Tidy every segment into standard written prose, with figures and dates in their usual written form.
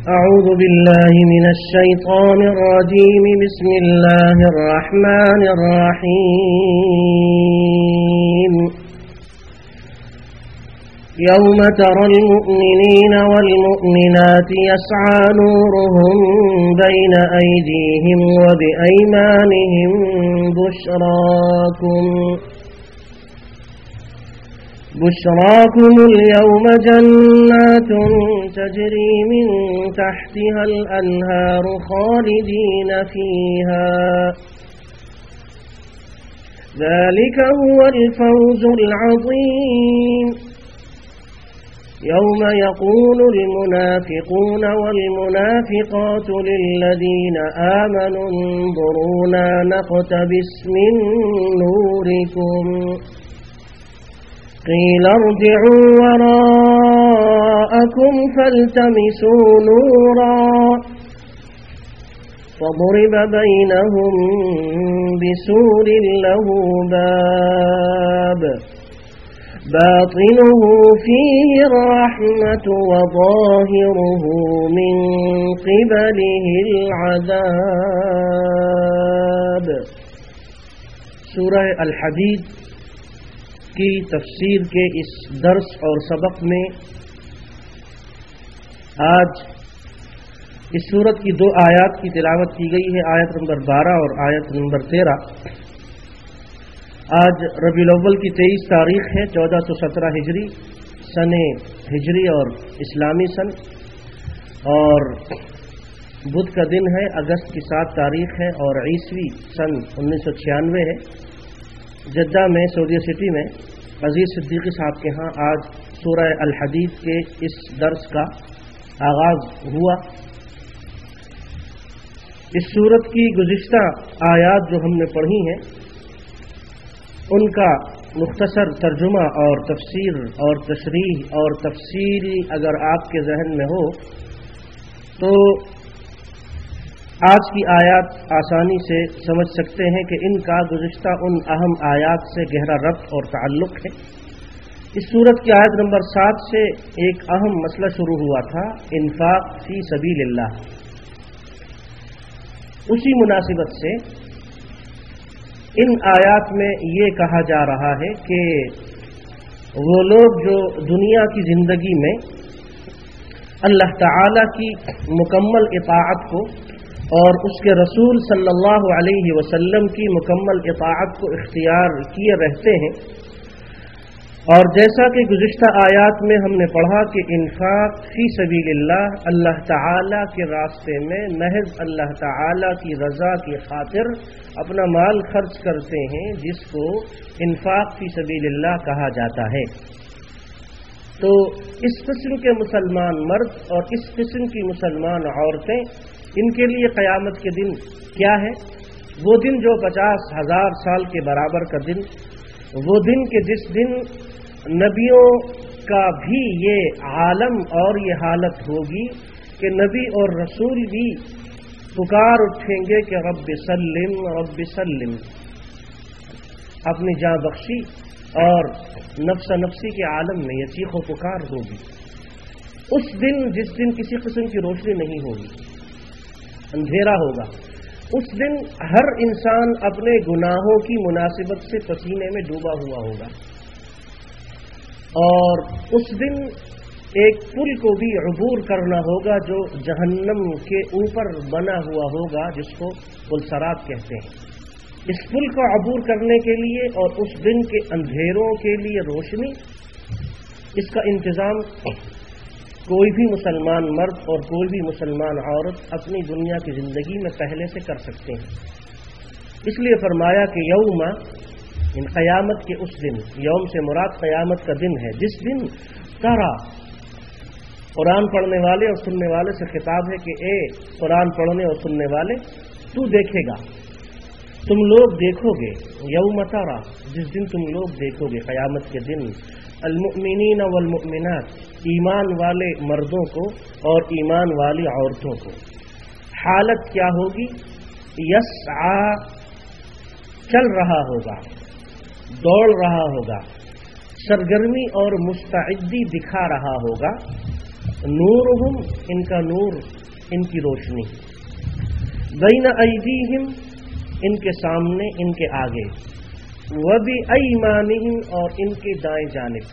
أعوذ بالله من الشيطان الرجيم. بسم الله الرحمن الرحيم. يوم ترى المؤمنين والمؤمنات يسعى نورهم بين أيديهم وبأيمانهم بشراكم اليوم جنات تجري من تحتها الأنهار خالدين فيها ذلك هو الفوز العظيم. يوم يقول المنافقون والمنافقات للذين آمنوا انظرونا نقتبس من نوركم قيل ارجعوا وراءكم فالتمسوا نورا فضرب بينهم بسور له باب باطنه فيه الرحمة وظاهره من قبله العذاب. سورہ الحدید کی تفسیر کے اس درس اور سبق میں آج اس سورت کی 2 آیات کی تلاوت کی گئی ہے، آیت نمبر 12 اور آیت نمبر 13۔ آج ربیع الاول کی 23 تاریخ ہے، 1417 ہجری، سن ہجری اور اسلامی سن، اور بدھ کا دن ہے، اگست کی 7 تاریخ ہے، اور عیسوی سن 1996 ہے۔ جدہ میں، سعودیہ سٹی میں عزیز صدیقی صاحب کے ہاں آج سورہ الحدید کے اس درس کا آغاز ہوا۔ اس سورت کی گزشتہ آیات جو ہم نے پڑھی ہیں ان کا مختصر ترجمہ اور تفسیر اور تشریح اور تفصیل اگر آپ کے ذہن میں ہو تو آج کی آیات آسانی سے سمجھ سکتے ہیں کہ ان کا گزشتہ ان اہم آیات سے گہرا ربط اور تعلق ہے۔ اس سورت کی آیت نمبر 7 سے ایک اہم مسئلہ شروع ہوا تھا، انفاق فی سبیل اللہ۔ اسی مناسبت سے ان آیات میں یہ کہا جا رہا ہے کہ وہ لوگ جو دنیا کی زندگی میں اللہ تعالی کی مکمل اطاعت کو اور اس کے رسول صلی اللہ علیہ وسلم کی مکمل اطاعت کو اختیار کیے رہتے ہیں، اور جیسا کہ گزشتہ آیات میں ہم نے پڑھا کہ انفاق فی سبیل اللہ، اللہ تعالی کے راستے میں محض اللہ تعالی کی رضا کی خاطر اپنا مال خرچ کرتے ہیں، جس کو انفاق فی سبیل اللہ کہا جاتا ہے۔ تو اس قسم کے مسلمان مرد اور اس قسم کی مسلمان عورتیں، ان کے لیے قیامت کے دن کیا ہے؟ وہ دن جو 50,000 سال کے برابر کا دن، وہ دن کہ جس دن نبیوں کا بھی یہ عالم اور یہ حالت ہوگی کہ نبی اور رسول بھی پکار اٹھیں گے کہ رب سلم رب سلم، اپنی جاں بخشی، اور نفس نفسی کے عالم میں یہ چیخ و پکار ہوگی۔ اس دن جس دن کسی قسم کی روشنی نہیں ہوگی، اندھیرا ہوگا، اس دن ہر انسان اپنے گناہوں کی مناسبت سے پسینے میں ڈوبا ہوا ہوگا، اور اس دن ایک پل کو بھی عبور کرنا ہوگا جو جہنم کے اوپر بنا ہوا ہوگا، جس کو پل صراط کہتے ہیں۔ اس پل کو عبور کرنے کے لیے اور اس دن کے اندھیروں کے لیے روشنی، اس کا انتظام کوئی بھی مسلمان مرد اور کوئی بھی مسلمان عورت اپنی دنیا کی زندگی میں پہلے سے کر سکتے ہیں۔ اس لیے فرمایا کہ یوم، ان قیامت کے اس دن، یوم سے مراد قیامت کا دن ہے، جس دن ترا، قرآن پڑھنے والے اور سننے والے سے خطاب ہے کہ اے قرآن پڑھنے اور سننے والے، تو دیکھے گا، تم لوگ دیکھو گے، یوم ترا، جس دن تم لوگ دیکھو گے، قیامت کے دن، المؤمنین والمؤمنات، ایمان والے مردوں کو اور ایمان والی عورتوں کو۔ حالت کیا ہوگی؟ یسعی، چل رہا ہوگا، دوڑ رہا ہوگا، سرگرمی اور مستعدی دکھا رہا ہوگا، नूरुहुम, इनका नूर, इनकी रोशनी, बैन अयदीहिम, इनके सामने, इनके आगे, व बिअयमानिहिम, और इनके दाएं जानिब,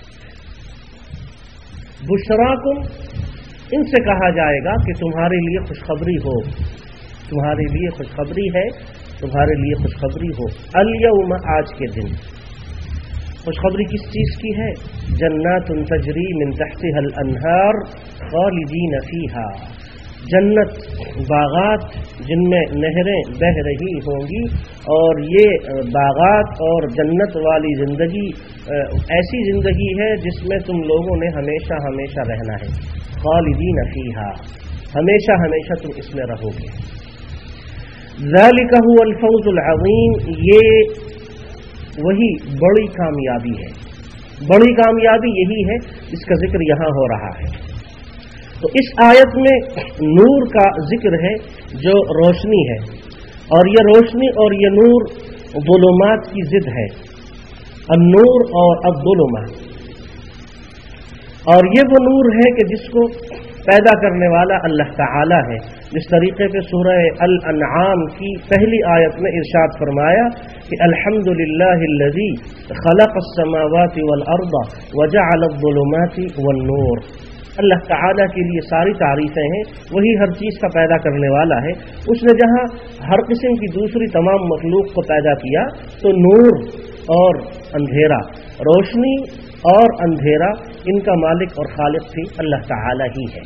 बुशराकुम, इनसे कहा जाएगा कि तुम्हारे लिए खुशखबरी हो, तुम्हारे लिए खुशखबरी है, तुम्हारे लिए खुशखबरी हो। अल-यौम, आज के दिन। खुशखबरी किस चीज की है? जन्नातुन तजरी मिन तहतिहा अल-अनहार खालिदीन फीहा, जन्नत, बागात जिनमें नहरें बह रही होंगी, और ये बागात और जन्नत वाली जिंदगी ऐसी जिंदगी है जिसमें तुम लोगों ने हमेशा हमेशा रहना है। खालिदीन फीहा, हमेशा हमेशा तुम इसमें रहोगे। ज़ालिका हुवल फौज़ुल अज़ीम, ये वही बड़ी कामयाबी है। बड़ी कामयाबी यही है, इसका जिक्र यहां हो रहा है। तो इस आयत में नूर का जिक्र है, जो रोशनी है, और ये रोशनी और ये नूर ज़ुलुमात की जिद है, अन्नूर और अज़्ज़ुलुमात। और ये वो नूर है कि जिसको पैदा करने वाला अल्लाह ताला है, जिस तरीके से सूरह अल-अनआम की पहली आयत में इरशाद फरमाया कि अल्हम्दुलिल्लाहिल्लज़ी खलक़स समावाति वल अर्दा व जअल अज़्ज़ुलुमाति वन नूर। अल्लाह ताला के लिए सारी तारीफें हैं, वही हर चीज़ का पैदा करने वाला है। उसने जहाँ हर किस्म की दूसरी तमाम मखलूक को पैदा किया, तो नूर और अंधेरा, रोशनी और अंधेरा, इनका मालिक और खालिक भी अल्लाह ताला ही है।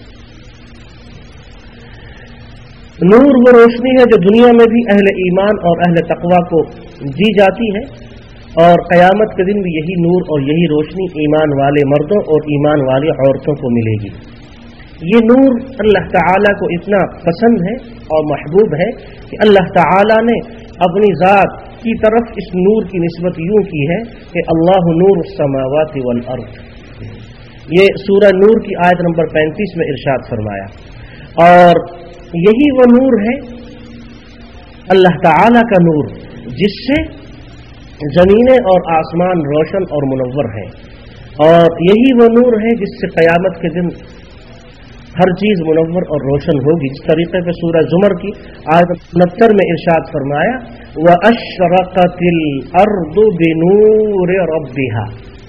नूर वो रोशनी है जो दुनिया में भी अहले ईमान और अहले तक़वा को दी जाती है, और क़यामत के दिन भी यही नूर और यही रोशनी ईमान वाले मर्दों और ईमान वाली औरतों को मिलेगी। ये नूर अल्लाह ताला को इतना पसंद है और महबूब है कि अल्लाह ताला ने अपनी ज़ात की तरफ इस नूर की निस्बत यूं की है कि अल्लाह नूर समावाति वल अर्द। ये सूरह नूर की आयत नंबर 35 में इरशाद फरमाया, और यही वो नूर है, अल्लाह ताला का नूर, जिससे जमीनें और आसमान रोशन और मुनव्वर हैं, और यही वो नूर है जिससे क़यामत के दिन हर चीज मुनव्वर और रोशन होगी। जिस तरीके से सूरह ज़ुमर की आयत 69 में इरशाद फरमाया, व अशरक़तिल अर्दु बिनूरि रब्बिहा।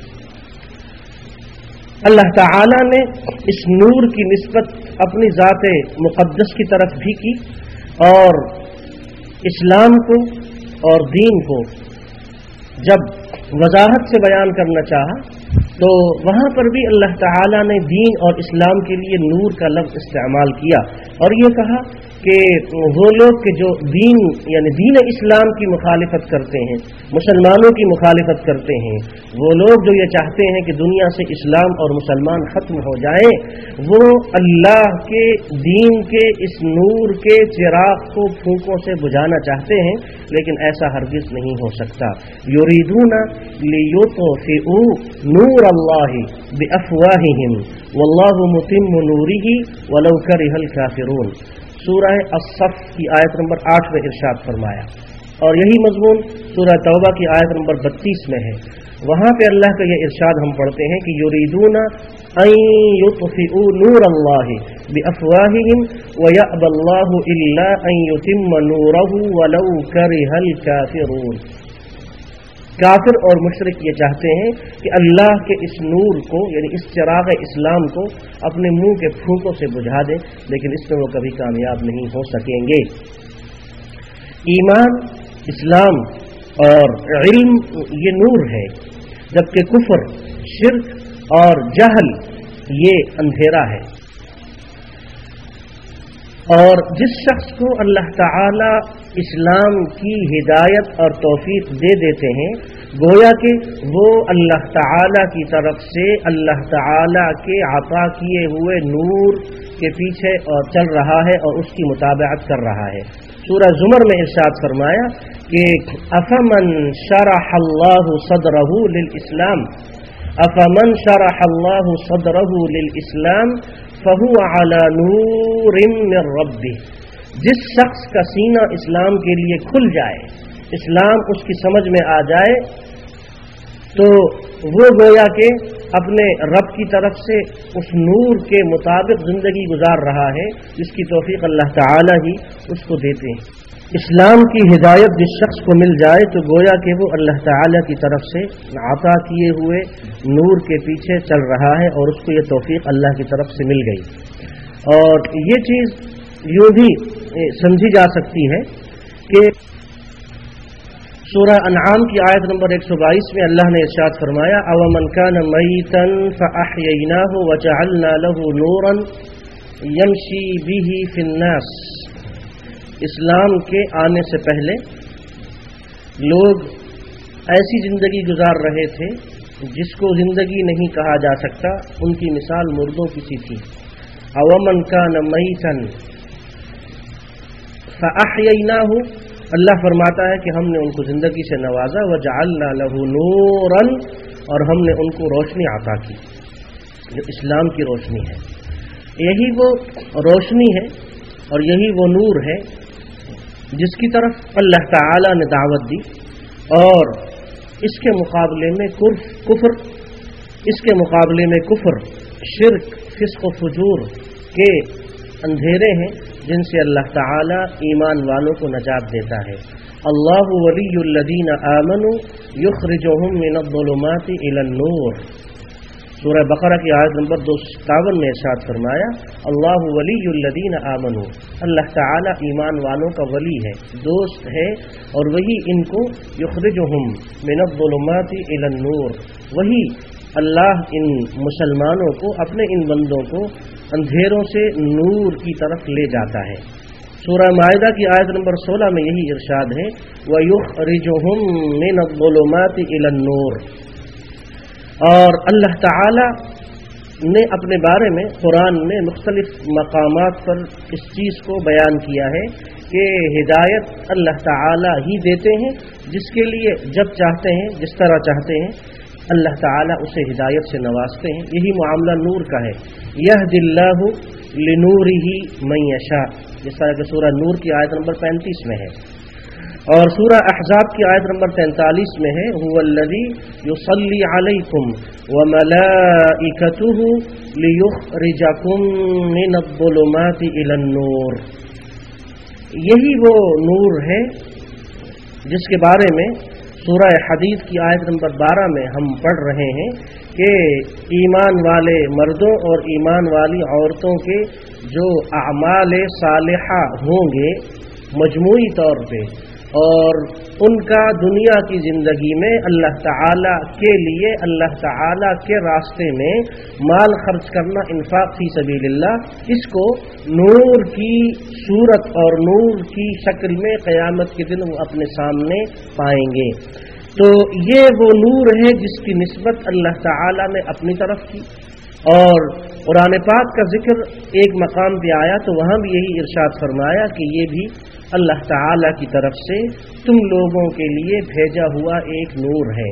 अल्लाह ताला ने इस नूर की निस्बत अपनी ज़ात मुक़द्दस की तरफ भी की, और इस्लाम को और दीन को जब वजाहत से बयान करना चाहा, तो वहां पर भी अल्लाह ताला ने दीन और इस्लाम के लिए नूर का लफ्ज़ इस्तेमाल किया, और ये कहा कि वो लोग के जो दीन यानी दीन इस्लाम की मुखालिफत करते हैं, मुसलमानों की मुखालिफत करते हैं, वो लोग जो ये चाहते हैं कि दुनिया से इस्लाम और मुसलमान ख़त्म हो जाएं, वो अल्लाह के दीन के इस नूर के चिराग को फूंकों से बुझाना चाहते हैं, लेकिन ऐसा हरगिज़ नहीं हो सकता। युरीदूना लियुत्फ़िऊ नूर अल्लाहि बिअफ़वाहिहिम वल्लाहु मुतिम्मु नूरिही वलौ करिहल काफ़िरून। सूरह अस-सफ़ की आयत नंबर 8 में इरशाद फरमाया, और यही मज़मून सूरह तौबा की आयत नंबर 32 में है। वहाँ पे अल्लाह का ये इरशाद हम पढ़ते हैं कि युरीदूना अन युत्फ़िऊ नूर अल्लाहि बिअफ़वाहिहिम व यअबल्लाहु इल्ला अन युतिम्म नूरहु वलौ करिहल काफ़िरून। काफिर और मुशरिक ये चाहते हैं कि अल्लाह के इस नूर को यानी इस चिराग इस्लाम को अपने मुंह के फूंकों से बुझा दें, लेकिन इसमें वो कभी कामयाब नहीं हो सकेंगे। ईमान, इस्लाम और इल्म ये नूर है, जबकि कुफ्र, शिर्क और जहल ये अंधेरा है। और जिस शख्स को अल्लाह ताला इस्लाम की हिदायत और तौफीक दे देते हैं, गोया कि वो अल्लाह ताला की तरफ से अल्लाह ताला के अता किए हुए नूर के पीछे और चल रहा है और उसकी मुताबिअत कर रहा है। सूरह ज़ुमर में इरशाद फरमाया कि अफमन शरहल्लाहु सदरहु लिल इस्लाम अफमन शरहल्लाहु सदरहु लिल इस्लाम फहुवा अला नूरिम मिर रब्बिह। जिस शख्स का सीना इस्लाम के लिए खुल जाए, इस्लाम उसकी समझ में आ जाए, تو وہ گویا کہ اپنے رب کی طرف سے اس نور کے مطابق زندگی گزار رہا ہے جس کی توفیق اللہ تعالی ہی اس کو دیتے ہیں۔ اسلام کی ہدایت جس شخص کو مل جائے تو گویا کہ وہ اللہ تعالی کی طرف سے عطا کیے ہوئے نور کے پیچھے چل رہا ہے اور اس کو یہ توفیق اللہ کی طرف سے مل گئی۔ اور یہ چیز یوں بھی سمجھی جا سکتی ہے کہ سورہ انعام کی آیت نمبر 122 میں اللہ نے ارشاد فرمایا اومن کان میتا فاحییناہ وجعلنا له نورا یمشی بہ فی الناس۔ اسلام کے آنے سے پہلے لوگ ایسی زندگی گزار رہے تھے جس کو زندگی نہیں کہا جا سکتا، ان کی مثال مردوں کی سی تھی۔ اومن کان میتا فاحییناہ، اللہ فرماتا ہے کہ ہم نے ان کو زندگی سے نوازا، وجعلنا له نورا، اور ہم نے ان کو روشنی عطا کی جو اسلام کی روشنی ہے۔ یہی وہ روشنی ہے اور یہی وہ نور ہے جس کی طرف اللہ تعالی نے دعوت دی، اور اس کے مقابلے میں کفر، اس کے مقابلے میں کفر، شرک، فسق و فجور کے اندھیرے ہیں جن سے اللہ تعالی ایمان والوں کو نجات دیتا ہے۔ اللہ ولی الذین آمنوا یخرجہم من الظلمات الی النور۔ سورہ بقرہ کی آیت نمبر 257 میں ارشاد فرمایا اللہ ولی الذین آمنوا، اللہ تعالی ایمان والوں کا ولی ہے، دوست ہے، اور وہی ان کو یخرجہم من الظلمات الی النور، وہی اللہ ان مسلمانوں کو، اپنے ان بندوں کو اندھیروں سے نور کی طرف لے جاتا ہے۔ سورہ مائدہ کی آیت نمبر 16 میں یہی ارشاد ہے وَيُخْرِجُهُم مِّنَ الظُّلُمَاتِ إِلَى النُّورِ۔ اور اللہ تعالی نے اپنے بارے میں قرآن میں مختلف مقامات پر اس چیز کو بیان کیا ہے کہ ہدایت اللہ تعالی ہی دیتے ہیں، جس کے لیے جب چاہتے ہیں، جس طرح چاہتے ہیں، اللہ تعالیٰ اسے ہدایت سے نوازتے ہیں۔ یہی معاملہ نور کا ہے، یہدی اللہ لنورہ من یشاء، جس طرح کہ سورہ نور کی آیت نمبر 35 میں ہے، اور سورہ احزاب کی آیت نمبر 43 میں ہے هو الذی یصلی علیکم وملائکتہ لیخرجکم من الظلمات الی النور۔ یہی وہ نور ہے جس کے بارے میں سورہ حدید کی آیت نمبر 12 میں ہم پڑھ رہے ہیں کہ ایمان والے مردوں اور ایمان والی عورتوں کے جو اعمال صالحہ ہوں گے مجموعی طور پہ، اور ان کا دنیا کی زندگی میں اللہ تعالی کے لیے، اللہ تعالی کے راستے میں مال خرچ کرنا، انفاق فی سبیل اللہ، اس کو نور کی صورت اور نور کی شکل میں قیامت کے دن وہ اپنے سامنے پائیں گے۔ تو یہ وہ نور ہے جس کی نسبت اللہ تعالی نے اپنی طرف کی، اور قرآن پاک کا ذکر ایک مقام پہ آیا تو وہاں بھی یہی ارشاد فرمایا کہ یہ بھی اللہ تعالی کی طرف سے تم لوگوں کے لیے بھیجا ہوا ایک نور ہے۔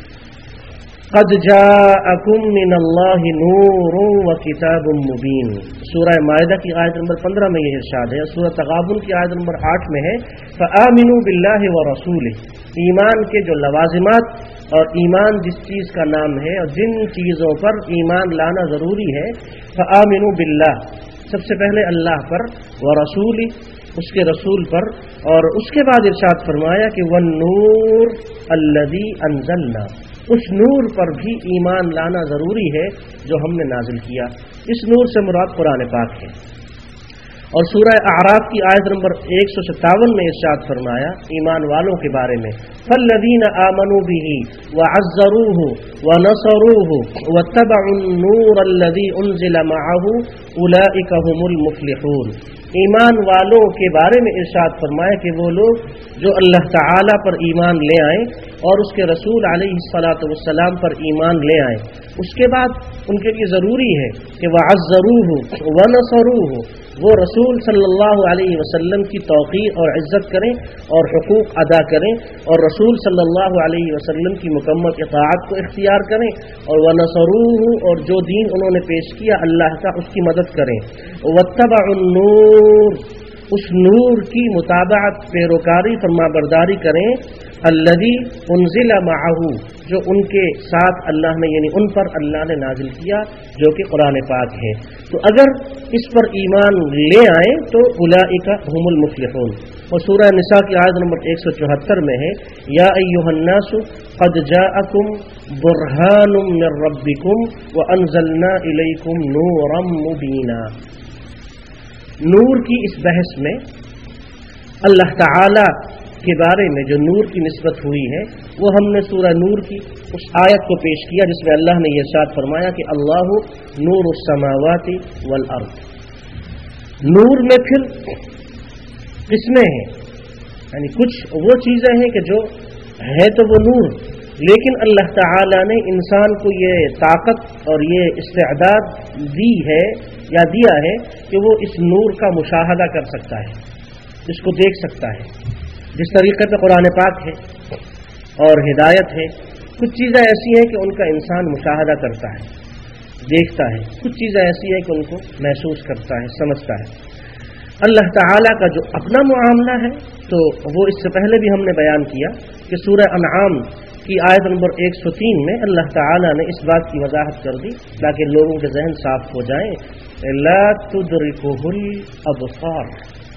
قد جاءکم من اللہ نور وکتاب مبین، سورہ مائدہ کی آیت نمبر 15 میں یہ ارشاد ہے۔ سورہ تغابن کی آیت نمبر 8 میں ہے فآمنوا باللہ ورسولہ، ایمان کے جو لوازمات اور ایمان جس چیز کا نام ہے اور جن چیزوں پر ایمان لانا ضروری ہے، فآمنوا باللہ، سب سے پہلے اللہ پر، ورسولہ، اس کے رسول پر، اور اس کے بعد ارشاد فرمایا کہ والنور الذی انزلنا، اس نور پر بھی ایمان لانا ضروری ہے جو ہم نے نازل کیا۔ اس نور سے مراد قرآن پاک ہے۔ اور سورہ اعراف کی آیت نمبر 157 میں ارشاد فرمایا ایمان والوں کے بارے میں فالذین آمنوا بہ وعزروہ ونصروہ واتبعوا النور الذی انزل معہ اولئک هم المفلحون۔ ایمان والوں کے بارے میں ارشاد فرمایا کہ وہ لوگ جو اللہ تعالی پر ایمان لے آئیں اور اس کے رسول علیہ الصلاۃ والسلام پر ایمان لے آئیں، اس کے بعد ان کے لیے ضروری ہے کہ وعزروہ ونصروہ، وہ رسول صلی اللہ علیہ وسلم کی توقیر اور عزت کریں اور حقوق ادا کریں، اور رسول صلی اللہ علیہ وسلم کی مکمل اطاعت کو اختیار کریں، اور ونصروہ، اور جو دین انہوں نے پیش کیا اللہ کا، اس کی مدد کریں۔ واتبعوا النور، اس نور کی متابعت پیروکاری فرمابرداری کریں الذی انزل معه جو ان کے ساتھ اللہ نے یعنی ان پر اللہ نے نازل کیا جو کہ قرآن پاک ہے. تو اگر اس پر ایمان لے آئیں تو اولئک هم المفلحون. اور سورہ نساء کی آیت نمبر 174 میں ہے یا ایھا الناس قد جاءکم برہان من ربکم وانزلنا الیکم نورا مبینا. نور کی اس بحث میں اللہ تعالی کے بارے میں جو نور کی نسبت ہوئی ہے وہ ہم نے سورہ نور کی اس آیت کو پیش کیا جس میں اللہ نے یہ ارشاد فرمایا کہ اللہ نور السماوات والارض. نور میں پھر قسمیں ہیں، یعنی کچھ وہ چیزیں ہیں کہ جو ہے تو وہ نور، لیکن اللہ تعالی نے انسان کو یہ طاقت اور یہ استعداد دی ہے یا دیا ہے کہ وہ اس نور کا مشاہدہ کر سکتا ہے، اس کو دیکھ سکتا ہے. جس طریقے پہ قرآن پاک ہے اور ہدایت ہے، کچھ چیزیں ایسی ہیں کہ ان کا انسان مشاہدہ کرتا ہے، دیکھتا ہے، کچھ چیزیں ایسی ہیں کہ ان کو محسوس کرتا ہے، سمجھتا ہے. اللہ تعالیٰ کا جو اپنا معاملہ ہے تو وہ اس سے پہلے بھی ہم نے بیان کیا کہ سورہ انعام کی آیت نمبر 103 میں اللہ تعالیٰ نے اس بات کی وضاحت کر دی تاکہ لوگوں کے ذہن صاف ہو جائیں. لا تدرکہ الابصار،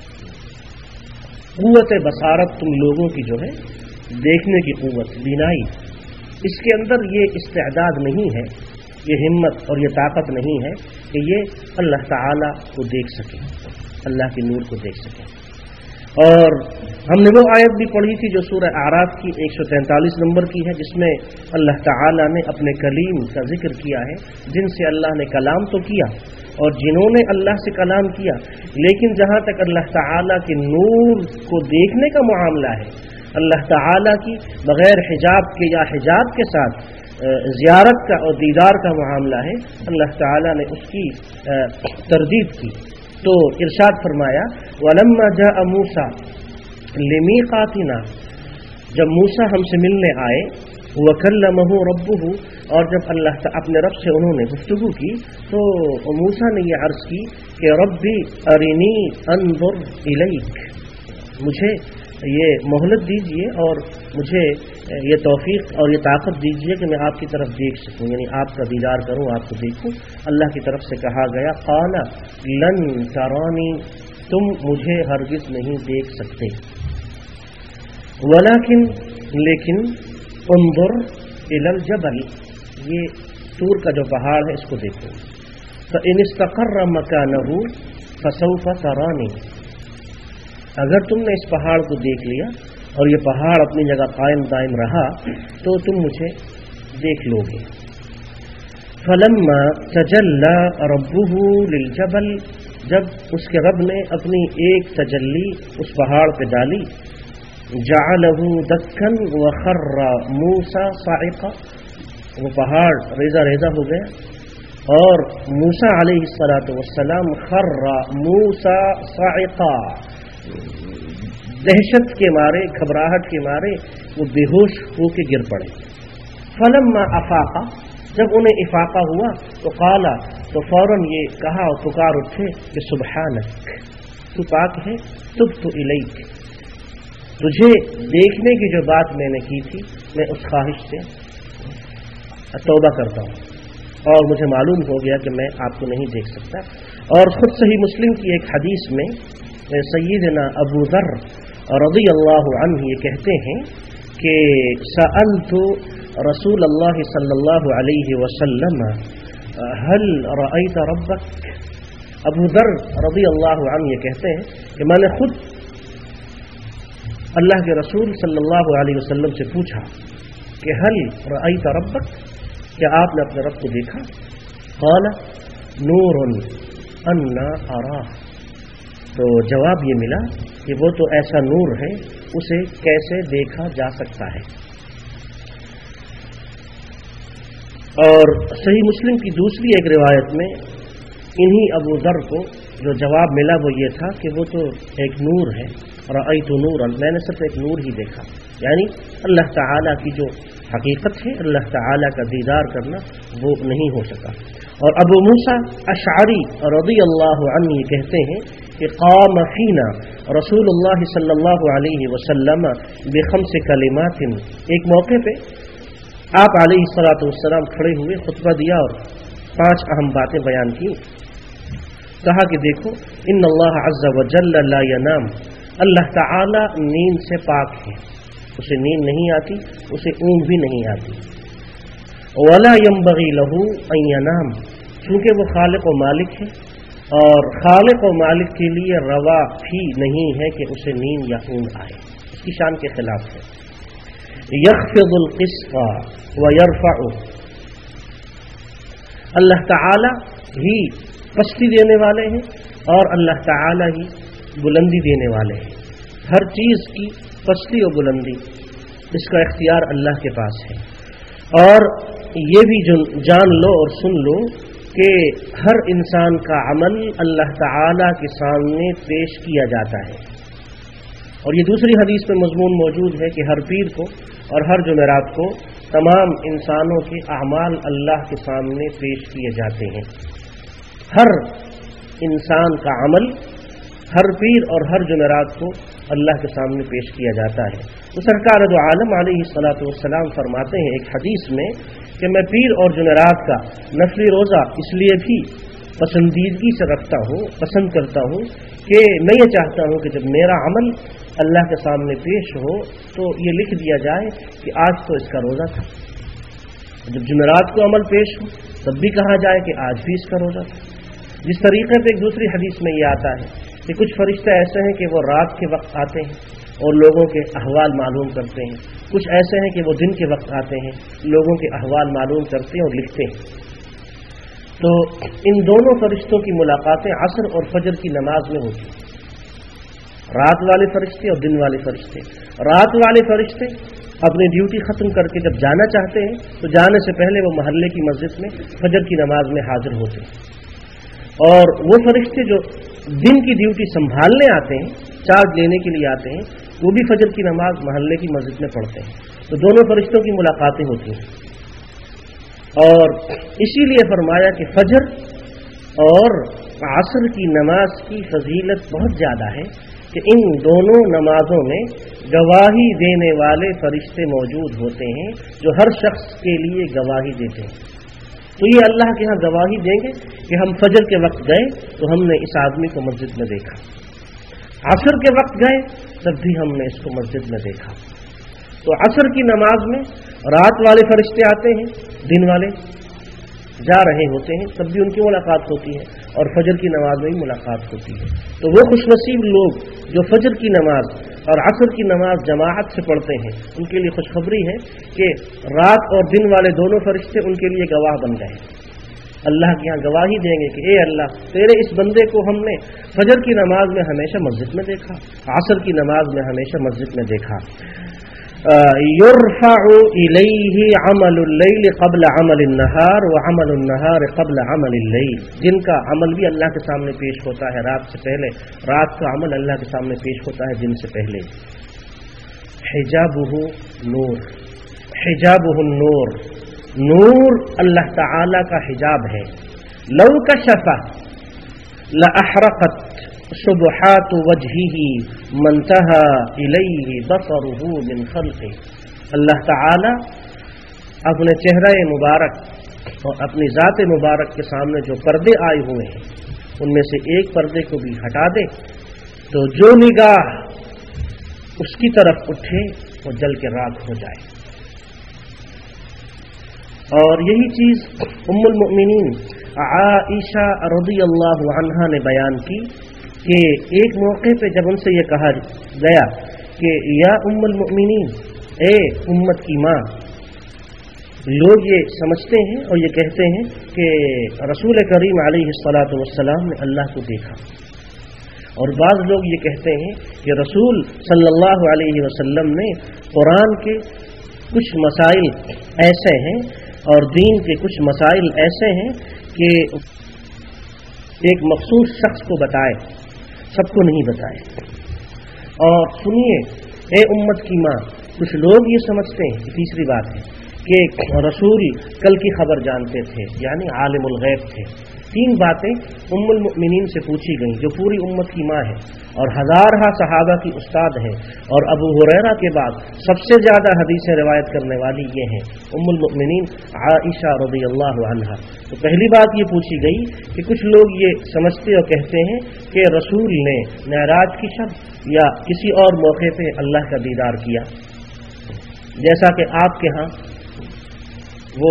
قوت بصارت تم لوگوں کی جو ہے دیکھنے کی قوت، بینائی، اس کے اندر یہ استعداد نہیں ہے، یہ ہمت اور یہ طاقت نہیں ہے کہ یہ اللہ تعالیٰ کو دیکھ سکے، اللہ کے نور کو دیکھ سکے. اور ہم نے وہ آیت بھی پڑھی تھی جو سورہ اعراف کی 143 نمبر کی ہے جس میں اللہ تعالیٰ نے اپنے کلیم کا ذکر کیا ہے، جن سے اللہ نے کلام تو کیا اور جنہوں نے اللہ سے کلام کیا، لیکن جہاں تک اللہ تعالیٰ کے نور کو دیکھنے کا معاملہ ہے، اللہ تعالیٰ کی بغیر حجاب کے یا حجاب کے ساتھ زیارت کا اور دیدار کا معاملہ ہے، اللہ تعالیٰ نے اس کی تردید کی. تو ارشاد فرمایا وَلَمَّا جَاءَ مُوسَىٰ لِمِيقَاتِنَا، جب موسیٰ ہم سے ملنے آئے، وَكَلَّمَهُ رَبُّهُ، اور جب اللہ اپنے رب سے انہوں نے گفتگو کی تو موسیٰ نے یہ عرض کی کہ ربی ارنی انظر الیک، مجھے یہ مہلت دیجئے اور مجھے یہ توفیق اور یہ طاقت دیجئے کہ میں آپ کی طرف دیکھ سکوں، یعنی آپ کا دیدار کروں، آپ کو دیکھوں. اللہ کی طرف سے کہا گیا قال لن ترانی، تم مجھے ہرگز نہیں دیکھ سکتے، لیکن انظر الی الجبل، یہ طور کا جو پہاڑ ہے اس کو دیکھو، فإن استقر مکانہ فسوف ترانی، اگر تم نے اس پہاڑ کو دیکھ لیا اور یہ پہاڑ اپنی جگہ قائم دائم رہا تو تم مجھے دیکھ لو گے. فلما تجلی ربہ للجبل، جب اس کے رب نے اپنی ایک تجلی اس پہاڑ پہ ڈالی، جعلہ دکا وخر موسیٰ صاعقا، وہ پہاڑ ریزہ ریزہ ہو گیا اور موسیٰ علیہ السلام خر موسیٰ صاعقا، دہشت کے مارے، گھبراہٹ کے مارے وہ بے ہوش ہو کے گر پڑے. فلما افاقا، جب انہیں افاقہ ہوا تو قالا، تو فوراً یہ کہا اور پکار اٹھے کہ سبحانک، تو پاک ہے، تبت الیک، تجھے دیکھنے کی جو بات میں نے کی تھی میں اس خواہش سے توبہ کرتا ہوں اور مجھے معلوم ہو گیا کہ میں آپ کو نہیں دیکھ سکتا. اور خود صحیح مسلم کی ایک حدیث میں سیدنا ابو ذر رضی اللہ عنہ یہ کہتے ہیں کہ سألت رسول اللہ صلی اللہ علیہ وسلم هل رأيت ربک، ابو ذر رضی اللہ عنہ یہ کہتے ہیں کہ میں نے خود اللہ کے رسول صلی اللہ علیہ وسلم سے پوچھا کہ هل رأيت ربک، کیا آپ نے اپنے رب کو دیکھا؟ قال نور انا اراہ، تو جواب یہ ملا کہ وہ تو ایسا نور ہے اسے کیسے دیکھا جا سکتا ہے. اور صحیح مسلم کی دوسری ایک روایت میں انہی ابو ذر کو جو جواب ملا وہ یہ تھا کہ وہ تو ایک نور ہے، رأیت نورا، میں نے صرف ایک نور ہی دیکھا، یعنی اللہ تعالیٰ کی جو حقیقت ہے، اللہ تعالیٰ کا دیدار کرنا وہ نہیں ہو سکا۔ اور ابو موسیٰ اشعری رضی اللہ عنہ یہ کہتے ہیں کہ قام فینا رسول اللہ صلی اللہ علیہ وسلم بخمس کلمات، ایک موقع پہ آپ علیہ الصلوۃ والسلام کھڑے ہوئے، خطبہ دیا اور 5 اہم باتیں بیان کی۔ کہا کہ دیکھو، ان اللہ عز وجل لا ینام، اللہ تعالی نیند سے پاک ہے، اسے نیند نہیں آتی، اسے اونگ بھی نہیں آتی۔ ولا ينبغي له ان ینام، چونکہ وہ خالق و مالک ہے، اور خالق و مالک کے لیے روا بھی نہیں ہے کہ اسے نیند یا اونگ آئے، اس کی شان کے خلاف ہے۔ یخفض القسط ویرفع، اللہ تعالی ہی پستی دینے والے ہیں اور اللہ تعالی ہی بلندی دینے والے ہیں، ہر چیز کی پستی و بلندی اس کا اختیار اللہ کے پاس ہے۔ اور یہ بھی جان لو اور سن لو کہ ہر انسان کا عمل اللہ تعالی کے سامنے پیش کیا جاتا ہے، اور یہ دوسری حدیث میں مضمون موجود ہے کہ ہر پیر کو اور ہر جمعرات کو تمام انسانوں کے اعمال اللہ کے سامنے پیش کیے جاتے ہیں۔ ہر انسان کا عمل ہر پیر اور ہر جمعرات کو اللہ کے سامنے پیش کیا جاتا ہے۔ تو سرکار دو عالم علیہ الصلوۃ والسلام فرماتے ہیں ایک حدیث میں کہ میں پیر اور جمعرات کا نفلی روزہ اس لیے بھی پسندیدگی سے رکھتا ہوں، پسند کرتا ہوں کہ میں یہ چاہتا ہوں کہ جب میرا عمل اللہ کے سامنے پیش ہو تو یہ لکھ دیا جائے کہ آج تو اس کا روزہ تھا، جب جمعرات کو عمل پیش ہو تب بھی کہا جائے کہ آج بھی اس کا روزہ تھا۔ جس طریقے پہ ایک دوسری حدیث میں یہ آتا ہے کہ کچھ فرشتے ایسے ہیں کہ وہ رات کے وقت آتے ہیں اور لوگوں کے احوال معلوم کرتے ہیں، کچھ ایسے ہیں کہ وہ دن کے وقت آتے ہیں، لوگوں کے احوال معلوم کرتے ہیں اور لکھتے ہیں۔ تو ان دونوں فرشتوں کی ملاقاتیں عصر اور فجر کی نماز میں ہوتی ہیں، رات والے فرشتے اور دن والے فرشتے۔ رات والے فرشتے اپنی ڈیوٹی ختم کر کے جب جانا چاہتے ہیں تو جانے سے پہلے وہ محلے کی مسجد میں فجر کی نماز میں حاضر ہوتے ہیں، اور وہ فرشتے جو دن کی ڈیوٹی سنبھالنے آتے ہیں، چارج لینے کے لیے آتے ہیں، وہ بھی فجر کی نماز محلے کی مسجد میں پڑھتے ہیں۔ تو دونوں فرشتوں کی ملاقاتیں ہوتی ہیں، اور اسی لیے فرمایا کہ فجر اور عصر کی نماز کی فضیلت بہت زیادہ ہے کہ ان دونوں نمازوں میں گواہی دینے والے فرشتے موجود ہوتے ہیں جو ہر شخص کے لیے گواہی دیتے ہیں۔ تو یہ اللہ کے ہاں گواہی دیں گے کہ ہم فجر کے وقت گئے تو ہم نے اس آدمی کو مسجد میں دیکھا، عصر کے وقت گئے تب بھی ہم نے اس کو مسجد میں دیکھا۔ تو عصر کی نماز میں رات والے فرشتے آتے ہیں، دن والے جا رہے ہوتے ہیں، تب بھی ان کی ملاقات ہوتی ہے، اور فجر کی نماز میں بھی ملاقات ہوتی ہے۔ تو وہ خوش نصیب لوگ جو فجر کی نماز اور عصر کی نماز جماعت سے پڑھتے ہیں، ان کے لیے خوشخبری ہے کہ رات اور دن والے دونوں فرشتے ان کے لیے گواہ بن گئے، اللہ کے یہاں گواہی دیں گے کہ اے اللہ، تیرے اس بندے کو ہم نے فجر کی نماز میں ہمیشہ مسجد میں دیکھا، عصر کی نماز میں ہمیشہ مسجد میں دیکھا۔ یرفع الیہ عمل اللیل قبل عمل النہار وعمل النہار قبل عمل اللیل، جن کا عمل بھی اللہ کے سامنے پیش ہوتا ہے رات سے پہلے، رات کا عمل اللہ کے سامنے پیش ہوتا ہے دن سے پہلے۔ حجابہ نور، حجابہ النور، نور اللہ تعالی کا حجاب ہے۔ لو کشف لأحرقت سبحات وجهه منتهى الیہ بصره من خلقه، اللہ تعالی اپنے چہرہ مبارک اور اپنی ذات مبارک کے سامنے جو پردے آئے ہوئے ہیں ان میں سے ایک پردے کو بھی ہٹا دے تو جو نگاہ اس کی طرف اٹھے وہ جل کے راکھ ہو جائے۔ اور یہی چیز ام المؤمنین عائشہ رضی اللہ عنہا نے بیان کی کہ ایک موقع پہ جب ان سے یہ کہا گیا کہ یا ام المؤمنین، اے امت کی ماں، لوگ یہ سمجھتے ہیں اور یہ کہتے ہیں کہ رسول کریم علیہ الصلاۃ والسلام نے اللہ کو دیکھا، اور بعض لوگ یہ کہتے ہیں کہ رسول صلی اللہ علیہ وسلم نے قرآن کے کچھ مسائل ایسے ہیں اور دین کے کچھ مسائل ایسے ہیں کہ ایک مخصوص شخص کو بتائے، سب کو نہیں بتائے۔ اور سنیے اے امت کی ماں، کچھ لوگ یہ سمجھتے ہیں، تیسری بات ہے کہ رسول کل کی خبر جانتے تھے، یعنی عالم الغیب تھے۔ 3 باتیں ام المؤمنین سے پوچھی گئیں، جو پوری امت کی ماں ہے اور ہزارہ صحابہ کی استاد ہے، اور ابو ہریرہ کے بعد سب سے زیادہ حدیثیں روایت کرنے والی یہ ہیں ام المؤمنین عائشہ رضی اللہ عنہا۔ تو پہلی بات یہ پوچھی گئی کہ کچھ لوگ یہ سمجھتے اور کہتے ہیں کہ رسول نے معراج کی شب یا کسی اور موقع پہ اللہ کا دیدار کیا، جیسا کہ آپ کے ہاں وہ،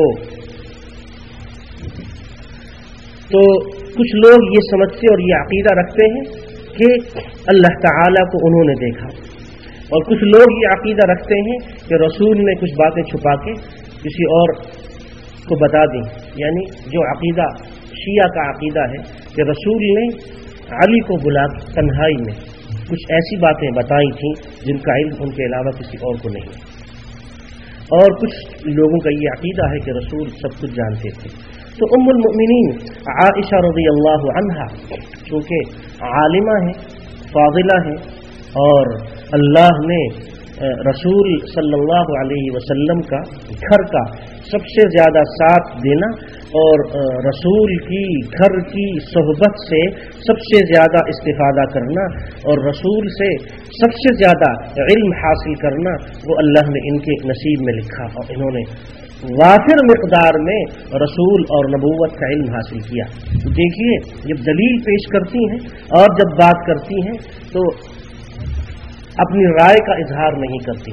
تو کچھ لوگ یہ سمجھتے اور یہ عقیدہ رکھتے ہیں کہ اللہ تعالیٰ کو انہوں نے دیکھا، اور کچھ لوگ یہ عقیدہ رکھتے ہیں کہ رسول نے کچھ باتیں چھپا کے کسی اور کو بتا دیں، یعنی جو عقیدہ شیعہ کا عقیدہ ہے کہ رسول نے علی کو بلا کے تنہائی میں کچھ ایسی باتیں بتائی تھیں جن کا علم ان کے علاوہ کسی اور کو نہیں، اور کچھ لوگوں کا یہ عقیدہ ہے کہ رسول سب کچھ جانتے تھے۔ تو ام المؤمنین عائشہ رضی اللہ عنہا چونکہ عالمہ ہیں، فاضلہ ہیں، اور اللہ نے رسول صلی اللہ علیہ وسلم کا گھر کا سب سے زیادہ ساتھ دینا اور رسول کی گھر کی صحبت سے سب سے زیادہ استفادہ کرنا اور رسول سے سب سے زیادہ علم حاصل کرنا، وہ اللہ نے ان کے نصیب میں لکھا، اور انہوں نے وافر مقدار میں رسول اور نبوت کا علم حاصل کیا۔ دیکھیے جب دلیل پیش کرتی ہیں اور جب بات کرتی ہیں تو اپنی رائے کا اظہار نہیں کرتی،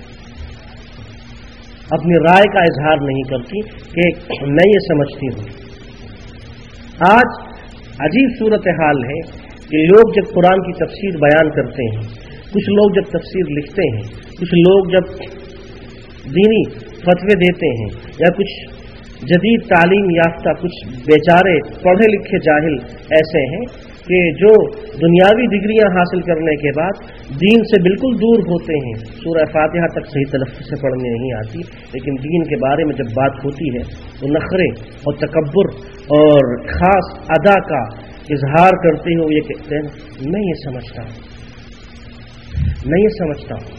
اپنی رائے کا اظہار نہیں کرتی کہ میں یہ سمجھتی ہوں۔ آج عجیب صورتحال ہے کہ لوگ جب قرآن کی تفسیر بیان کرتے ہیں، کچھ لوگ جب تفسیر لکھتے ہیں، کچھ لوگ جب دینی فتوے دیتے ہیں، یا کچھ جدید تعلیم یافتہ کچھ بیچارے پڑھے لکھے جاہل ایسے ہیں کہ جو دنیاوی ڈگریاں حاصل کرنے کے بعد دین سے بالکل دور ہوتے ہیں، سورہ فاتحہ تک صحیح تلفظ سے پڑھنے نہیں آتی، لیکن دین کے بارے میں جب بات ہوتی ہے تو نخرے اور تکبر اور خاص ادا کا اظہار کرتے ہوئے یہ کہتے ہیں میں یہ سمجھتا ہوں، میں یہ سمجھتا ہوں۔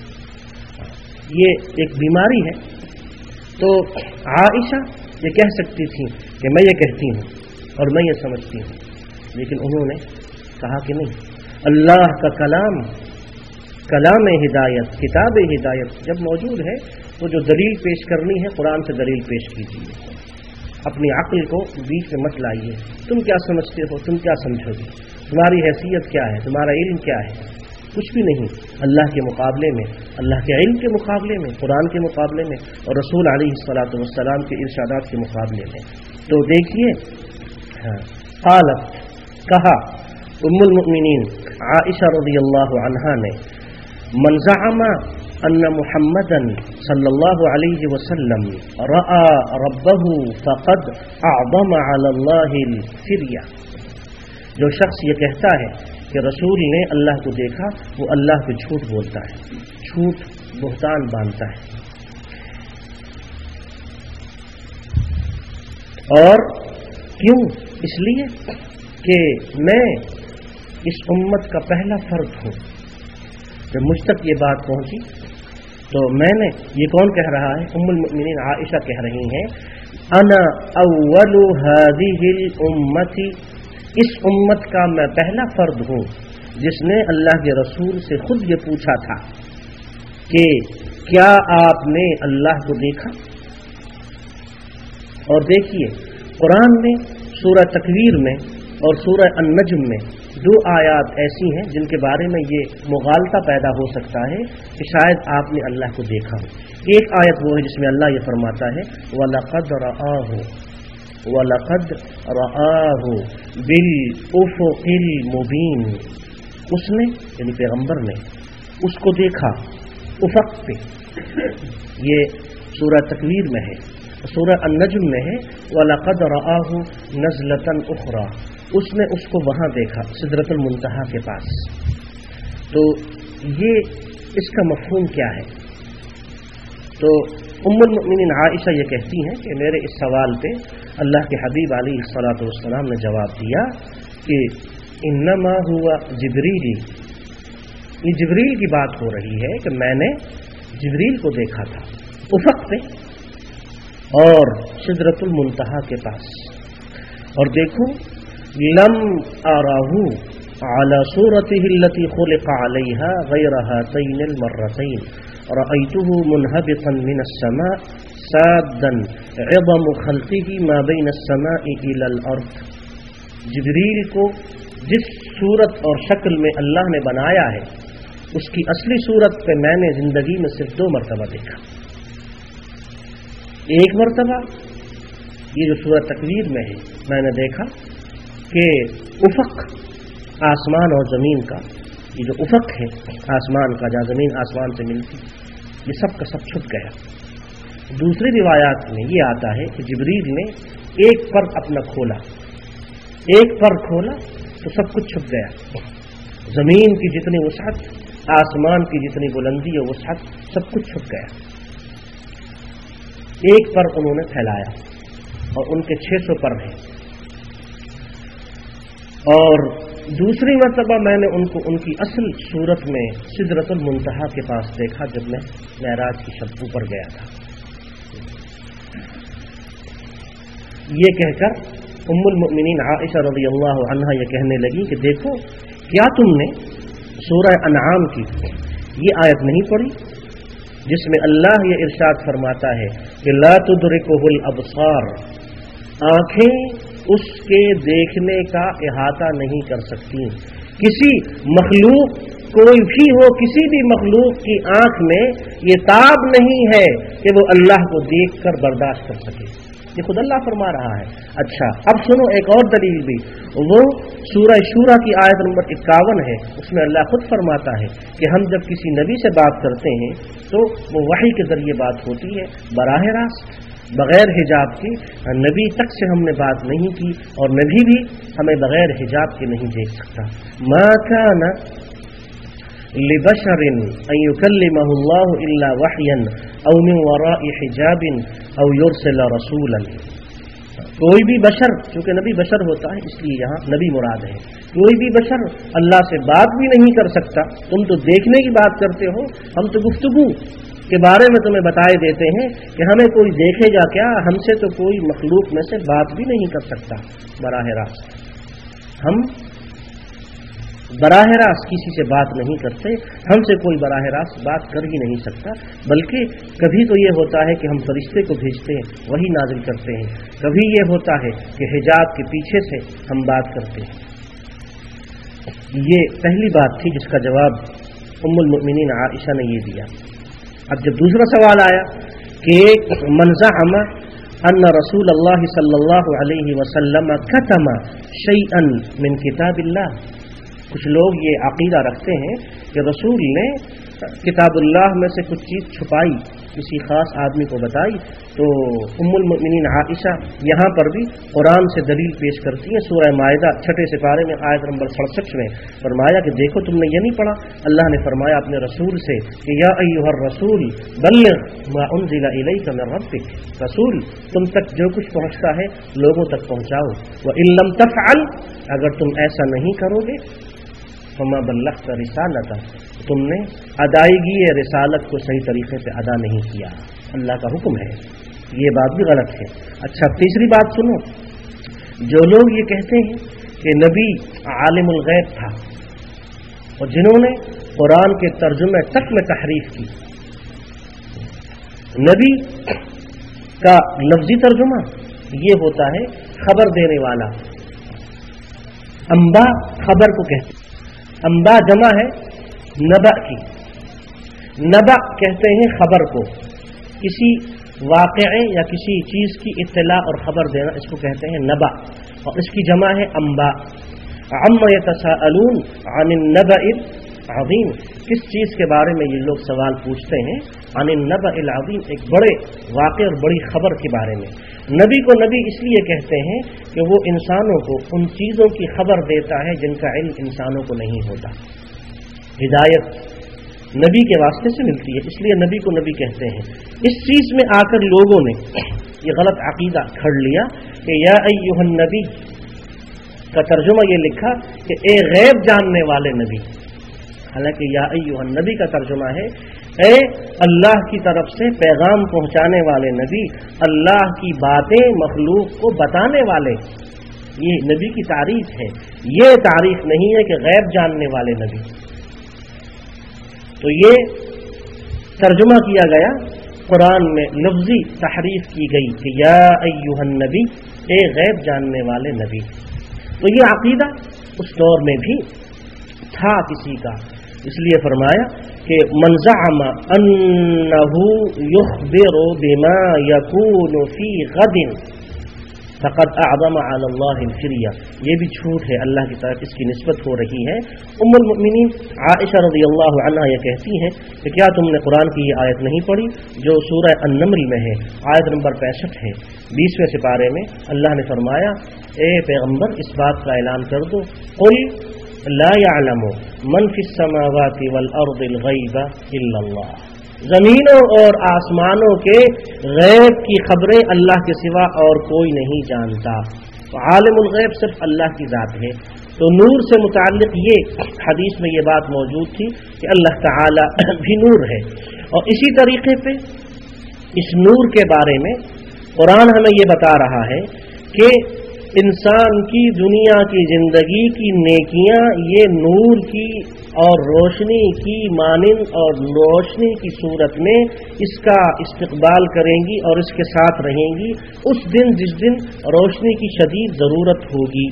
یہ ایک بیماری ہے۔ تو عائشہ یہ کہہ سکتی تھی کہ میں یہ کہتی ہوں اور میں یہ سمجھتی ہوں، لیکن انہوں نے کہا کہ نہیں، اللہ کا کلام، کلام ہدایت، کتاب ہدایت جب موجود ہے تو جو دلیل پیش کرنی ہے قرآن سے دلیل پیش کیجیے، اپنی عقل کو بیچ میں مت لائیے۔ تم کیا سمجھتے ہو، تم کیا سمجھو گے، تمہاری حیثیت کیا ہے، تمہارا علم کیا ہے، کچھ بھی نہیں اللہ کے مقابلے میں، اللہ کے علم کے مقابلے میں، قرآن کے مقابلے میں، اور رسول علیہ الصلوۃ والسلام کے ارشادات کے مقابلے میں۔ تو دیکھیے قالت، کہا ام المؤمنین عائشہ رضی اللہ عنہا نے، من زعم ان محمدا صلی اللہ علیہ وسلم رأى ربه فقد اعظم علی اللہ الفریہ، جو شخص یہ کہتا ہے کہ رسول نے اللہ کو دیکھا، وہ اللہ پہ جھوٹ بولتا ہے، جھوٹ بہتان باندھتا ہے۔ اور کیوں؟ اس لیے کہ میں اس امت کا پہلا فرد ہوں۔ جب مجھ تک یہ بات پہنچی تو میں نے، یہ کون کہہ رہا ہے؟ ام المؤمنین عائشہ کہہ رہی ہیں، انا اول هذه الامه، اس امت کا میں پہلا فرد ہوں جس نے اللہ کے رسول سے خود یہ پوچھا تھا کہ کیا آپ نے اللہ کو دیکھا؟ اور دیکھیے قرآن میں سورہ تکویر میں اور سورہ النجم میں 2 آیات ایسی ہیں جن کے بارے میں یہ مغالطہ پیدا ہو سکتا ہے کہ شاید آپ نے اللہ کو دیکھا ہو۔ ایک آیت وہ ہے جس میں اللہ یہ فرماتا ہے وَلَقَدْ رَآهُ وَلَقَدْ رَآهُ بِالْأُفُقِ الْمُبِينِ، اس نے یعنی پیغمبر نے اس کو دیکھا افق پہ، یہ سورہ تکویر میں ہے۔ سورہ النجم میں ہے وَلَقَدْ رَآهُ نَزْلَةً أُخْرَى، اس نے اس کو وہاں دیکھا سدرۃ المنتہا کے پاس۔ تو یہ اس کا مفہوم کیا ہے؟ تو المؤمنین عائشہ یہ کہتی ہیں کہ میرے اس سوال پہ اللہ کے حبیب علیہ الصلوۃ والسلام نے جواب دیا کہ انما ہوا جبریل، یہ جبریل کی بات ہو رہی ہے کہ میں نے جبریل کو دیکھا تھا افق پہ اور سدرۃ المنتہا کے پاس، اور دیکھو لم اراہ على صورته التي خلق عليها غير هاتين المرتين رأيته منهبطا من السماء سادا عظم خلقه ما بين السماء إلى الأرض۔ جبریل کو جس صورت اور شکل میں اللہ نے بنایا ہے اس کی اصلی صورت پہ میں نے زندگی میں صرف 2 مرتبہ دیکھا۔ ایک مرتبہ یہ جو سورۃ تکویر میں ہے میں نے دیکھا کہ افق آسمان اور زمین کا، یہ جو افق ہے آسمان کا جہاں زمین آسمان سے ملتی، یہ سب کا سب چھپ گیا۔ دوسری روایات میں یہ آتا ہے کہ جبریل نے ایک پر اپنا کھولا، ایک پر کھولا تو سب کچھ چھپ گیا، زمین کی جتنی وسعت، آسمان کی جتنی بلندی اور وسعت، سب کچھ چھپ گیا۔ ایک پر انہوں نے پھیلایا اور ان کے 600 پر ہیں، اور دوسری مرتبہ میں نے ان کو ان کی اصل صورت میں سدرۃ المنتہا کے پاس دیکھا جب میں معراج کی شب اوپر گیا تھا۔ یہ کہہ کر ام المؤمنین عائشہ رضی اللہ عنہا یہ کہنے لگی کہ دیکھو کیا تم نے سورہ انعام کی یہ آیت نہیں پڑھی جس میں اللہ یہ ارشاد فرماتا ہے کہ لا تدرکہ الابصار، آنکھیں اس کے دیکھنے کا احاطہ نہیں کر سکتی۔ کسی مخلوق کوئی بھی ہو، کسی بھی مخلوق کی آنکھ میں یہ تاب نہیں ہے کہ وہ اللہ کو دیکھ کر برداشت کر سکے، یہ خود اللہ فرما رہا ہے۔ اچھا اب سنو ایک اور دلیل بھی، وہ سورہ شورى کی آیت نمبر 51 ہے، اس میں اللہ خود فرماتا ہے کہ ہم جب کسی نبی سے بات کرتے ہیں تو وہ وحی کے ذریعے بات ہوتی ہے، براہ راست بغیر حجاب کے۔ نبی تک سے ہم نے بات نہیں کی اور نبی بھی ہمیں بغیر حجاب کے نہیں دیکھ سکتا۔ ما كان لبشر ان يكلمه الله الا وحيا او من وراء حجاب او يرسل رسولا، کوئی بھی بشر، چونکہ نبی بشر ہوتا ہے اس لیے یہاں نبی مراد ہے، کوئی بھی بشر اللہ سے بات بھی نہیں کر سکتا۔ تم تو دیکھنے کی بات کرتے ہو، ہم تو گفتگو کے بارے میں تمہیں بتائے دیتے ہیں کہ ہمیں کوئی دیکھے گا کیا، ہم سے تو کوئی مخلوق میں سے بات بھی نہیں کر سکتا براہ راست۔ ہم براہ راست کسی سے بات نہیں کرتے، ہم سے کوئی براہ راست بات کر ہی نہیں سکتا، بلکہ کبھی تو یہ ہوتا ہے کہ ہم فرشتے کو بھیجتے ہیں وہی نازل کرتے ہیں، کبھی یہ ہوتا ہے کہ حجاب کے پیچھے سے ہم بات کرتے ہیں۔ یہ پہلی بات تھی جس کا جواب ام المؤمنین عائشہ نے یہ دیا۔ اب جب دوسرا سوال آیا کہ من زعم ان رسول اللہ صلی اللہ علیہ وسلم کتم شیئا من کتاب اللہ، کچھ لوگ یہ عقیدہ رکھتے ہیں کہ رسول نے کتاب اللہ میں سے کچھ چیز چھپائی، کسی خاص آدمی کو بتائی، تو ام المؤمنین عائشہ یہاں پر بھی قرآن سے دلیل پیش کرتی ہیں۔ سورہ مائدہ 6 سپارے میں آیت نمبر 67 میں فرمایا کہ دیکھو تم نے یہ نہیں پڑھا، اللہ نے فرمایا اپنے رسول سے کہ یا ایھا الرسول بلغ ما انزل الیک من ربک، رسول تم تک جو کچھ پہنچتا ہے لوگوں تک پہنچاؤ، وان لم تفعل، اگر تم ایسا نہیں کرو گے فما بلغت رسالتہ، تم نے ادائیگی رسالت کو صحیح طریقے سے ادا نہیں کیا، اللہ کا حکم ہے، یہ بات بھی غلط ہے۔ اچھا تیسری بات سنو، جو لوگ یہ کہتے ہیں کہ نبی عالم الغیب تھا اور جنہوں نے قرآن کے ترجمے تک میں تحریف کی، نبی کا لفظی ترجمہ یہ ہوتا ہے خبر دینے والا، انباء خبر کو کہتے ہیں، انباء جمع ہے نبأ کی، نبأ کہتے ہیں خبر کو، کسی واقعے یا کسی چیز کی اطلاع اور خبر دینا اس کو کہتے ہیں نبأ، اور اس کی جمع ہے انباء۔ عما یتساءلون عن النبأ العظیم، کس چیز کے بارے میں یہ لوگ سوال پوچھتے ہیں، عن النبأ العظیم، ایک بڑے واقعے اور بڑی خبر کے بارے میں۔ نبی کو نبی اس لیے کہتے ہیں کہ وہ انسانوں کو ان چیزوں کی خبر دیتا ہے جن کا علم انسانوں کو نہیں ہوتا۔ ہدایت نبی کے واسطے سے ملتی ہے، اس لیے نبی کو نبی کہتے ہیں۔ اس چیز میں آ کر لوگوں نے یہ غلط عقیدہ کھڑ لیا کہ یا ایھا النبی کا ترجمہ یہ لکھا کہ اے غیب جاننے والے نبی، حالانکہ یا ایھا النبی کا ترجمہ ہے اے اللہ کی طرف سے پیغام پہنچانے والے نبی، اللہ کی باتیں مخلوق کو بتانے والے۔ یہ نبی کی تعریف ہے، یہ تعریف نہیں ہے کہ غیب جاننے والے نبی۔ تو یہ ترجمہ کیا گیا، قرآن میں لفظی تحریف کی گئی کہ یا ایھا النبی، اے غیب جاننے والے نبی۔ تو یہ عقیدہ اس دور میں بھی تھا کسی کا، اس لیے فرمایا کہ من زعم انه يخبر بما يكون في غد فقد اعظم على الله الفرية، یہ بھی جھوٹ ہے، اللہ کی طرف اس کی نسبت ہو رہی ہے۔ ام المؤمنین عائشہ رضی اللہ عنہا یہ کہتی ہیں کہ کیا تم نے قرآن کی یہ آیت نہیں پڑھی جو سورہ النمل میں ہے، آیت نمبر 65 ہے، 20ویں سپارے میں اللہ نے فرمایا اے پیغمبر اس بات کا اعلان کر دو، قل لا يعلم من في السماوات والارض الغیب الا اللہ، زمینوں اور آسمانوں کے غیب کی خبریں اللہ کے سوا اور کوئی نہیں جانتا، عالم الغیب صرف اللہ کی ذات ہے۔ تو نور سے متعلق یہ حدیث میں یہ بات موجود تھی کہ اللہ تعالی بھی نور ہے، اور اسی طریقے پہ اس نور کے بارے میں قرآن ہمیں یہ بتا رہا ہے کہ انسان کی دنیا کی زندگی کی نیکیاں یہ نور کی اور روشنی کی مانند اور روشنی کی صورت میں اس کا استقبال کریں گی اور اس کے ساتھ رہیں گی اس دن جس دن روشنی کی شدید ضرورت ہوگی۔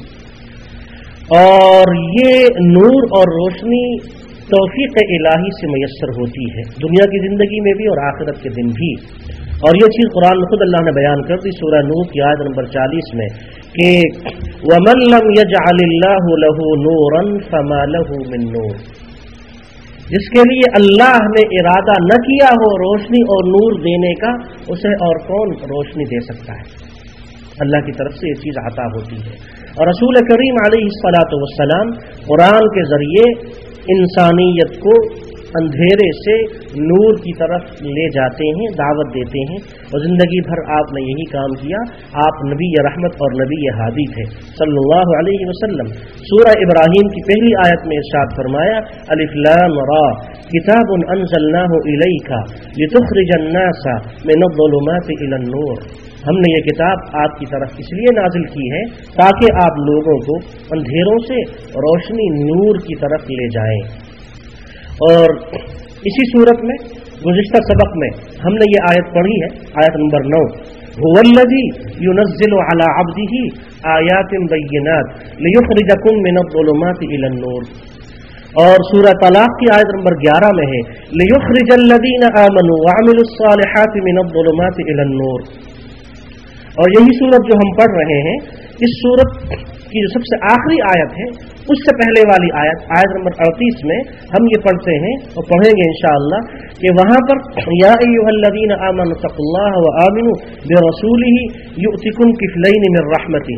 اور یہ نور اور روشنی توفیق الہی سے میسر ہوتی ہے، دنیا کی زندگی میں بھی اور آخرت کے دن بھی۔ اور یہ چیز قرآن میں خود اللہ نے بیان کر دی سورہ نور کی آیت نمبر 40 میں کہ وَمَن لَّمْ يَجْعَلِ اللَّهُ لَهُ نُورًا فَمَا لَهُ مِن نُور، جس کے لیے اللہ نے ارادہ نہ کیا ہو روشنی اور نور دینے کا، اسے اور کون روشنی دے سکتا ہے؟ اللہ کی طرف سے یہ چیز عطا ہوتی ہے۔ اور رسول کریم علیہ الصلاۃ والسلام قرآن کے ذریعے انسانیت کو اندھیرے سے نور کی طرف لے جاتے ہیں، دعوت دیتے ہیں، اور زندگی بھر آپ نے یہی کام کیا۔ آپ نبی رحمت اور نبی ہادی تھے صلی اللہ علیہ وسلم۔ سورہ ابراہیم کی پہلی آیت میں ارشاد فرمایا الف لام را کتاب انزلناہ الیک لتخرج الناس من الظلمات الی النور، ہم نے یہ کتاب آپ کی طرف اس لیے نازل کی ہے تاکہ آپ لوگوں کو اندھیروں سے روشنی نور کی طرف لے جائیں۔ اور اسی صورت میں گزشتہ سبق میں ہم نے یہ آیت پڑھی ہے، آیت نمبر 9 هو الذی ينزل على عبده آیات بینات لیخرجکم من الظلمات الی النور، اور سورہ طلاق کی آیت نمبر 11 میں ہے لیخرج الذین آمنوا وعملوا الصالحات من الظلمات الی النور۔ اور یہی صورت جو ہم پڑھ رہے ہیں، اس صورت کی جو سب سے آخری آیت ہے اس سے پہلے والی آیت، آیت نمبر 38 میں ہم یہ پڑھتے ہیں اور پڑھیں گے انشاءاللہ کہ وہاں پر یا ایھا الذین آمنوا اتقوا اللہ وآمنوا برسولہ یؤتکم کفلین من رحمتہ،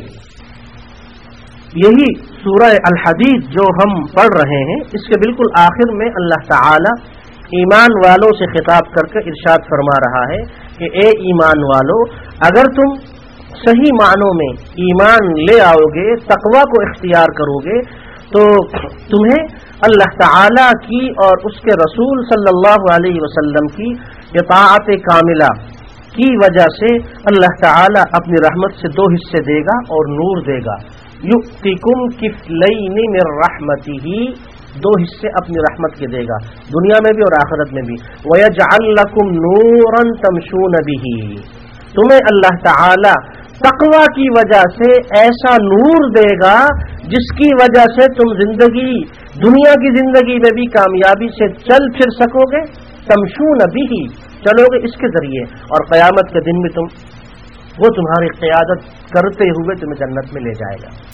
یہی سورہ الحدید جو ہم پڑھ رہے ہیں اس کے بالکل آخر میں اللہ تعالی ایمان والوں سے خطاب کر کے ارشاد فرما رہا ہے کہ اے ایمان والو، اگر تم صحیح معنوں میں ایمان لے آؤ گے، تقوی کو اختیار کرو گے، تو تمہیں اللہ تعالی کی اور اس کے رسول صلی اللہ علیہ وسلم کی اطاعت کاملہ کی وجہ سے اللہ تعالی اپنی رحمت سے 2 حصے دے گا اور نور دے گا۔ یؤتکم کفلین من رحمتہ، 2 حصے اپنی رحمت کے دے گا دنیا میں بھی اور آخرت میں بھی۔ وَيَجْعَلْ لَكُمْ نُورًا تَمْشُونَ بِهِ، تمہیں اللہ تعالی تقوی کی وجہ سے ایسا نور دے گا جس کی وجہ سے تم دنیا کی زندگی میں بھی کامیابی سے چل پھر سکو گے، تمشون بھی چلو گے اس کے ذریعے، اور قیامت کے دن میں وہ تمہاری قیادت کرتے ہوئے تمہیں جنت میں لے جائے گا۔